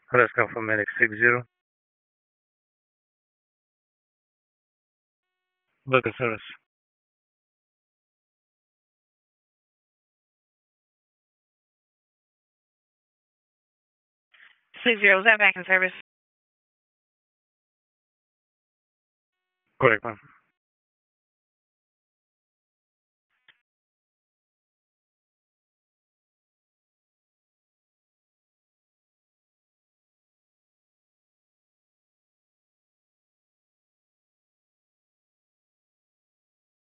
Alaska for medic 60. Local service. 60, is that back in service? Correct, ma'am.